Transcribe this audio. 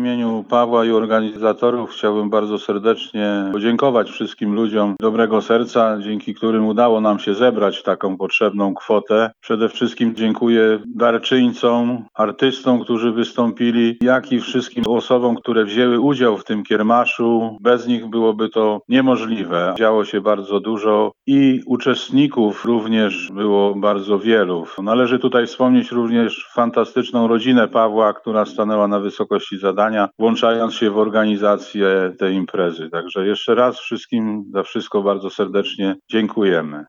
imieniu Pawła i organizatorów chciałbym bardzo serdecznie podziękować wszystkim ludziom dobrego serca, dzięki którym udało nam się zebrać taką potrzebną kwotę. Przede wszystkim dziękuję darczyńcom, artystom, którzy wystąpili, jak i wszystkim osobom, które wzięły udział w tym kiermaszu. Bez nich byłoby to niemożliwe. Działo się bardzo dużo i uczestników również było bardzo wielu. Należy tutaj wspomnieć również fantastyczną rodzinę Pawła, która stanęła na wysokości zadania, włączając się w organizację tej imprezy. Także jeszcze raz wszystkim za wszystko bardzo serdecznie dziękujemy.